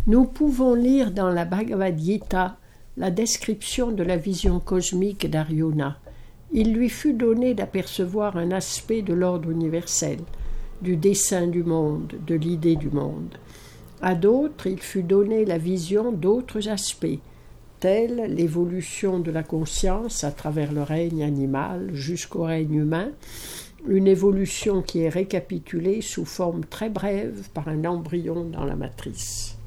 Nous pouvons lire dans la Bhagavad Gita la description de la vision cosmique d'Arjuna. Il lui fut donné d'apercevoir un aspect de l'ordre universel, du dessein du monde, de l'idée du monde. À d'autres, il fut donné la vision d'autres aspects, tels l'évolution de la conscience à travers le règne animal jusqu'au règne humain, une évolution qui est récapitulée sous forme très brève par un embryon dans la matrice.